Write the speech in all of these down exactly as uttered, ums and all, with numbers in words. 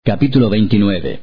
Capítulo veintinueve.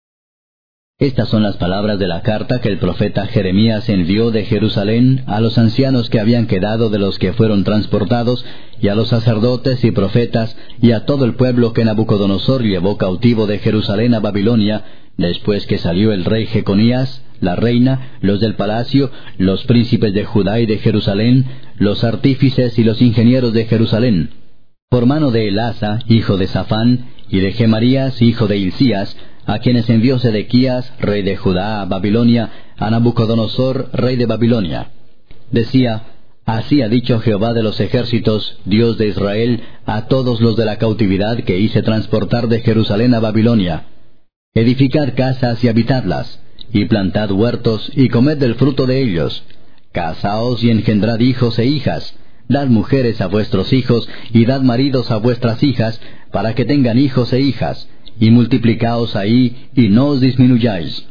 Estas son las palabras de la carta que el profeta Jeremías envió de Jerusalén a los ancianos que habían quedado de los que fueron transportados, y a los sacerdotes y profetas, y a todo el pueblo que Nabucodonosor llevó cautivo de Jerusalén a Babilonia, después que salió el rey Jeconías, la reina, los del palacio, los príncipes de Judá y de Jerusalén, los artífices y los ingenieros de Jerusalén, por mano de Elasa, hijo de Safán, y de Gemarías, hijo de Hilcías, a quienes envió Sedequías, rey de Judá, a Babilonia, a Nabucodonosor, rey de Babilonia. Decía: Así ha dicho Jehová de los ejércitos, Dios de Israel, a todos los de la cautividad que hice transportar de Jerusalén a Babilonia: Edificad casas y habitadlas, y plantad huertos, y comed del fruto de ellos. Casaos y engendrad hijos e hijas. Dad mujeres a vuestros hijos, y dad maridos a vuestras hijas, para que tengan hijos e hijas, y multiplicaos ahí, y no os disminuyáis.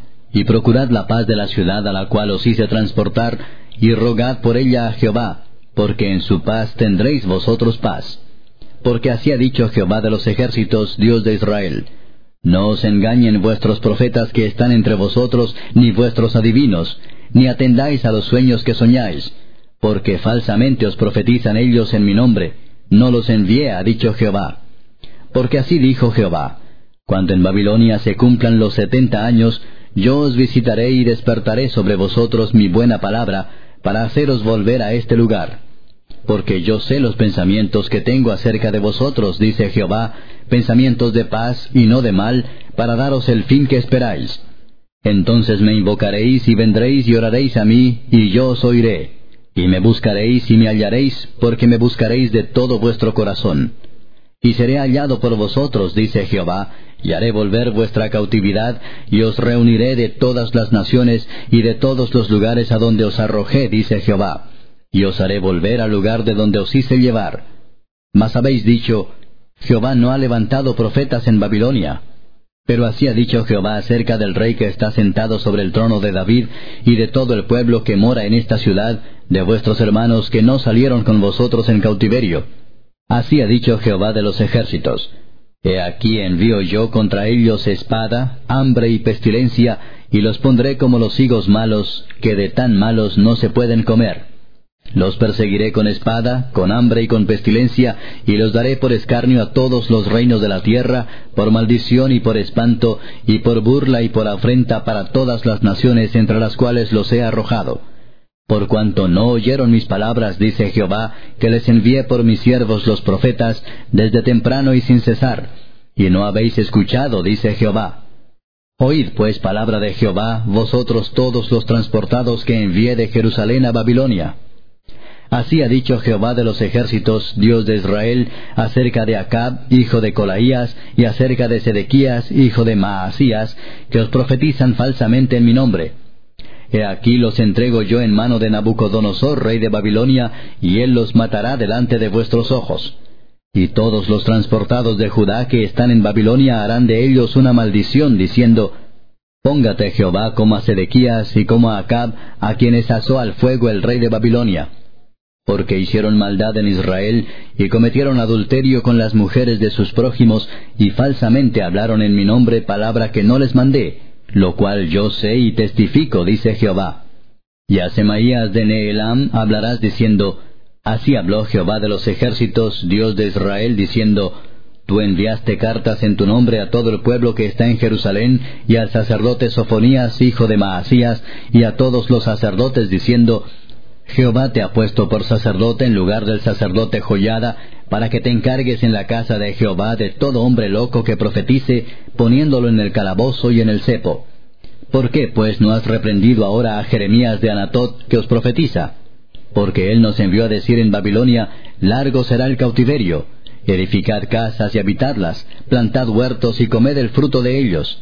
Y procurad la paz de la ciudad a la cual os hice transportar, y rogad por ella a Jehová, porque en su paz tendréis vosotros paz. Porque así ha dicho Jehová de los ejércitos, Dios de Israel: No os engañen vuestros profetas que están entre vosotros, ni vuestros adivinos, ni atendáis a los sueños que soñáis, porque falsamente os profetizan ellos en mi nombre. No los envié, ha dicho Jehová. Porque así dijo Jehová: Cuando en Babilonia se cumplan los setenta años, yo os visitaré y despertaré sobre vosotros mi buena palabra, para haceros volver a este lugar. Porque yo sé los pensamientos que tengo acerca de vosotros, dice Jehová, pensamientos de paz y no de mal, para daros el fin que esperáis. Entonces me invocaréis y vendréis y oraréis a mí, y yo os oiré. Y me buscaréis y me hallaréis, porque me buscaréis de todo vuestro corazón. Y seré hallado por vosotros, dice Jehová, y haré volver vuestra cautividad, y os reuniré de todas las naciones y de todos los lugares a donde os arrojé, dice Jehová, y os haré volver al lugar de donde os hice llevar. Mas habéis dicho: Jehová no ha levantado profetas en Babilonia. Pero así ha dicho Jehová acerca del rey que está sentado sobre el trono de David, y de todo el pueblo que mora en esta ciudad, de vuestros hermanos que no salieron con vosotros en cautiverio. Así ha dicho Jehová de los ejércitos: He aquí envío yo contra ellos espada, hambre y pestilencia, y los pondré como los higos malos, que de tan malos no se pueden comer. Los perseguiré con espada, con hambre y con pestilencia, y los daré por escarnio a todos los reinos de la tierra, por maldición y por espanto, y por burla y por afrenta para todas las naciones entre las cuales los he arrojado. Por cuanto no oyeron mis palabras, dice Jehová, que les envié por mis siervos los profetas, desde temprano y sin cesar, y no habéis escuchado, dice Jehová. Oíd pues palabra de Jehová, vosotros todos los transportados que envié de Jerusalén a Babilonia. Así ha dicho Jehová de los ejércitos, Dios de Israel, acerca de Acab, hijo de Colaías, y acerca de Sedequías, hijo de Maasías, que os profetizan falsamente en mi nombre. He aquí los entrego yo en mano de Nabucodonosor, rey de Babilonia, y él los matará delante de vuestros ojos. Y todos los transportados de Judá que están en Babilonia harán de ellos una maldición, diciendo: Póngate Jehová como a Sedequías y como a Acab, a quienes asó al fuego el rey de Babilonia. Porque hicieron maldad en Israel, y cometieron adulterio con las mujeres de sus prójimos, y falsamente hablaron en mi nombre palabra que no les mandé, lo cual yo sé y testifico, dice Jehová. Y a Semaías de Nehelam hablarás diciendo: Así habló Jehová de los ejércitos, Dios de Israel, diciendo: Tú enviaste cartas en tu nombre a todo el pueblo que está en Jerusalén, y al sacerdote Sofonías, hijo de Maasías, y a todos los sacerdotes, diciendo: Jehová te ha puesto por sacerdote en lugar del sacerdote Joiada, para que te encargues en la casa de Jehová de todo hombre loco que profetice, poniéndolo en el calabozo y en el cepo. ¿Por qué, pues, no has reprendido ahora a Jeremías de Anatot, que os profetiza? Porque él nos envió a decir en Babilonia: Largo será el cautiverio. Edificad casas y habitadlas, plantad huertos y comed el fruto de ellos.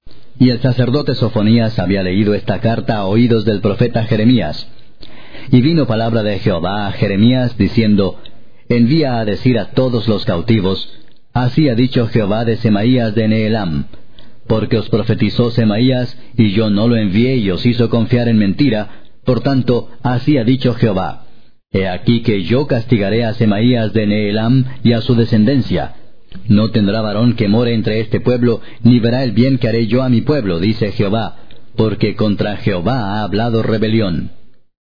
Y el sacerdote Sofonías había leído esta carta a oídos del profeta Jeremías. Y vino palabra de Jehová a Jeremías, diciendo: Envía a decir a todos los cautivos: Así ha dicho Jehová de Semaías de Nehelam. Porque os profetizó Semaías, y yo no lo envié y os hizo confiar en mentira. Por tanto, así ha dicho Jehová: He aquí que yo castigaré a Semaías de Nehelam y a su descendencia, No tendrá varón que more entre este pueblo, ni verá el bien que haré yo a mi pueblo, dice Jehová, porque contra Jehová ha hablado rebelión.